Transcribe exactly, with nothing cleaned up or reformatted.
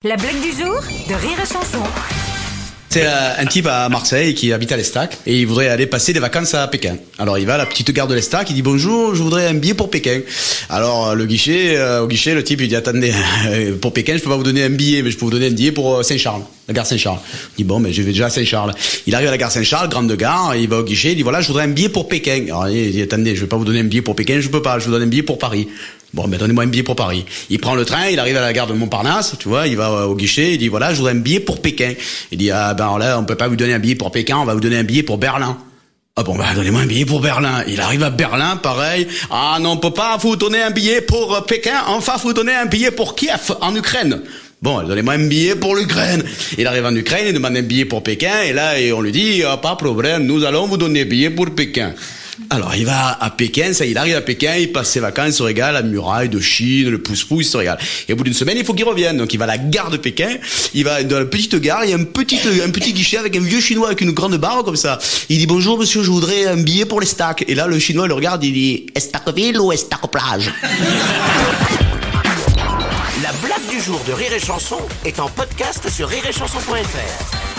La blague du jour de Rire et Chanson. C'est un type à Marseille qui habite à l'Estac et il voudrait aller passer des vacances à Pékin. Alors il va à la petite gare de l'Estac, il dit bonjour, je voudrais un billet pour Pékin. Alors le guichet, euh, au guichet, le type il dit attendez, euh, pour Pékin je peux pas vous donner un billet, mais je peux vous donner un billet pour Saint-Charles, la gare Saint-Charles. Il dit bon, mais je vais déjà à Saint-Charles. Il arrive à la gare Saint-Charles, grande gare, il va au guichet, il dit voilà, je voudrais un billet pour Pékin. Alors il dit attendez, je vais pas vous donner un billet pour Pékin, je peux pas, je vous donne un billet pour Paris. Bon, ben donnez-moi un billet pour Paris. Il prend le train, il arrive à la gare de Montparnasse, tu vois, il va au guichet, il dit voilà, je voudrais un billet pour Pékin. Il dit ah ben alors là, on peut pas vous donner un billet pour Pékin, on va vous donner un billet pour Berlin. Ah bon, ben donnez-moi un billet pour Berlin. Il arrive à Berlin, pareil. Ah non, on peut pas vous donner un billet pour Pékin, enfin vous donner un billet pour Kiev, en Ukraine. Bon, donnez-moi un billet pour l'Ukraine. Il arrive en Ukraine, il demande un billet pour Pékin, et là, on lui dit, ah, pas de problème, nous allons vous donner un billet pour Pékin. Alors, il va à Pékin, ça, il arrive à Pékin, il passe ses vacances, il se régale, la muraille de Chine, le pouce-pouce, il se régale. Et au bout d'une semaine, il faut qu'il revienne. Donc, il va à la gare de Pékin, il va dans la petite gare, il y a un petit, un petit guichet avec un vieux chinois avec une grande barre comme ça. Il dit, bonjour monsieur, je voudrais un billet pour l'Estac. Et là, le chinois le regarde, il dit, Estacville ou Estac-Plage? La blague du jour de Rire et Chanson est en podcast sur rire et chanson point f r.